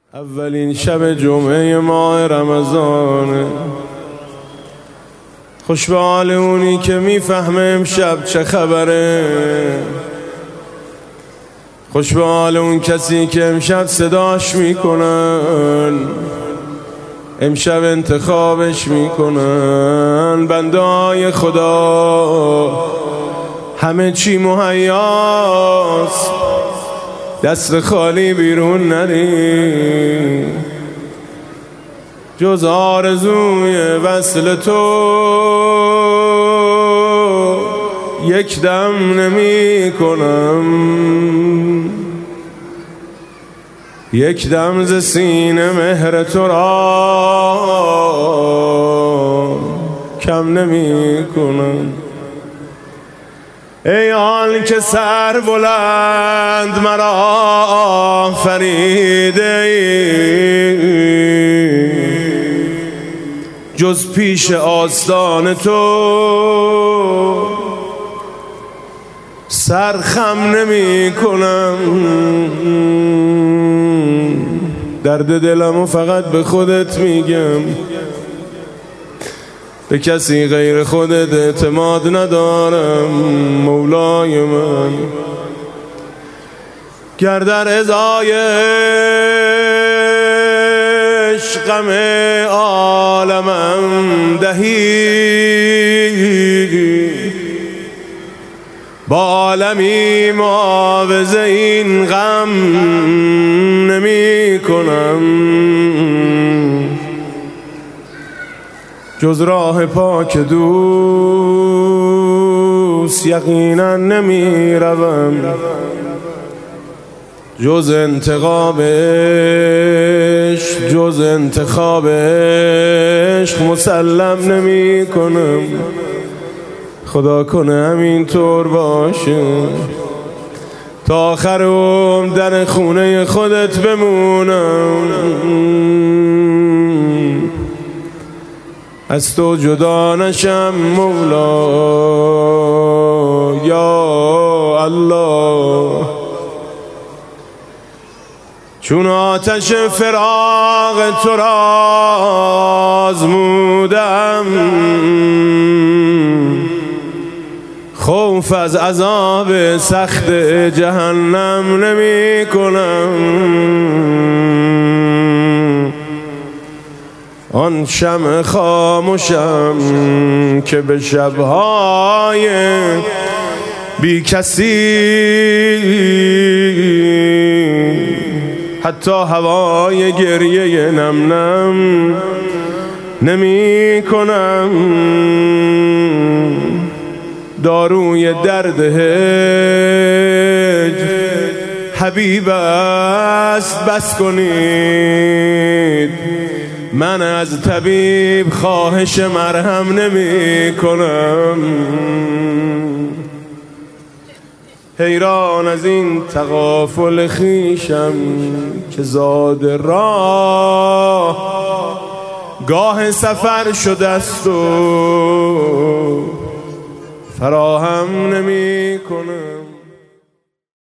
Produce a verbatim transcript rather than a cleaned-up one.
اولین شب جمعه ماه رمضان، خوش به حال اونی که میفهمه امشب چه خبره، خوش به حال اون کسی که امشب صداش میکنن، امشب انتخابش میکنن. بنده‌های خدا همه چی مهیاست، دست خالی بیرون نری، جز آرزوی وصل تو یک دم نمی کنم، یک دم ز سینه مهر تو را کم نمی کنم. ای آن که سر بلند مرا آفریده ای، جز پیش آستان تو سر خم نمی کنم. درد دلمو فقط به خودت میگم، به کسی غیر خودت اعتماد ندارم. مولای من گر در ازای غم عالمم دهی، با عالمی معاوضه این غم نمی کنم، جز راه پاک دوست یقینا نمی روم، جز انتخابش جز انتخابش مسلم نمی کنم. خدا کنه همینطور باشه، تا آخر عمر در خونه خودت بمونم، از تو جدا نشم مولا. یا الله، چون آتش فراق تو را آزمودم، خوف از عذاب سخت جهنم نمی کنم. آن شمع خاموشم که به شبهای بی کسی حتی هوای گریه نم نم نمی کنم. داروی درد هجر حبیب است بس کنید، من از طبیب خواهش مرهم نمی کنم. حیران از این تغافل خویشم که زاد راه گاه سفر شده است و فراهم نمی کنم.